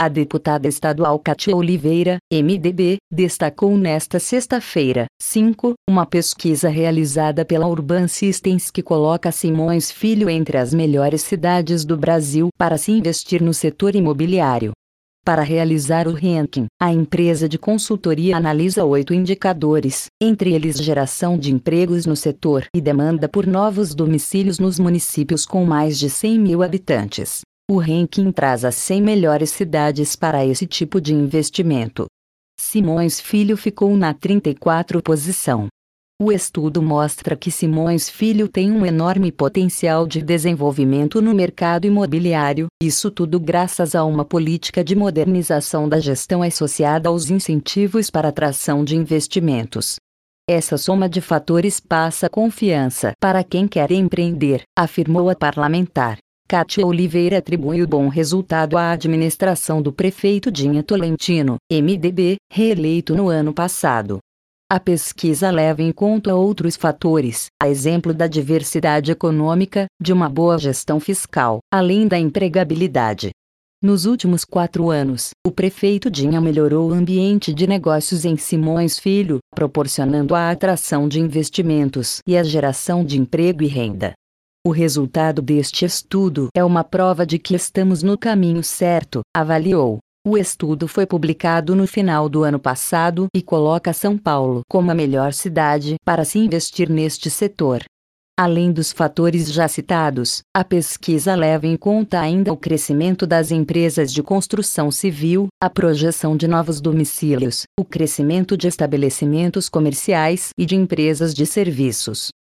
A deputada estadual Cátia Oliveira, MDB, destacou nesta sexta-feira, 5, uma pesquisa realizada pela Urban Systems que coloca Simões Filho entre as melhores cidades do Brasil para se investir no setor imobiliário. Para realizar o ranking, a empresa de consultoria analisa 8 indicadores, entre eles geração de empregos no setor e demanda por novos domicílios nos municípios com mais de 100 mil habitantes. O ranking traz as 100 melhores cidades para esse tipo de investimento. Simões Filho ficou na 34ª posição. O estudo mostra que Simões Filho tem um enorme potencial de desenvolvimento no mercado imobiliário, isso tudo graças a uma política de modernização da gestão associada aos incentivos para atração de investimentos. Essa soma de fatores passa confiança para quem quer empreender, afirmou a parlamentar. Cátia Oliveira atribui o bom resultado à administração do prefeito Dinha Tolentino, MDB, reeleito no ano passado. A pesquisa leva em conta outros fatores, a exemplo da diversidade econômica, de uma boa gestão fiscal, além da empregabilidade. Nos últimos 4 anos, o prefeito Dinha melhorou o ambiente de negócios em Simões Filho, proporcionando a atração de investimentos e a geração de emprego e renda. O resultado deste estudo é uma prova de que estamos no caminho certo, avaliou. O estudo foi publicado no final do ano passado e coloca São Paulo como a melhor cidade para se investir neste setor. Além dos fatores já citados, a pesquisa leva em conta ainda o crescimento das empresas de construção civil, a projeção de novos domicílios, o crescimento de estabelecimentos comerciais e de empresas de serviços.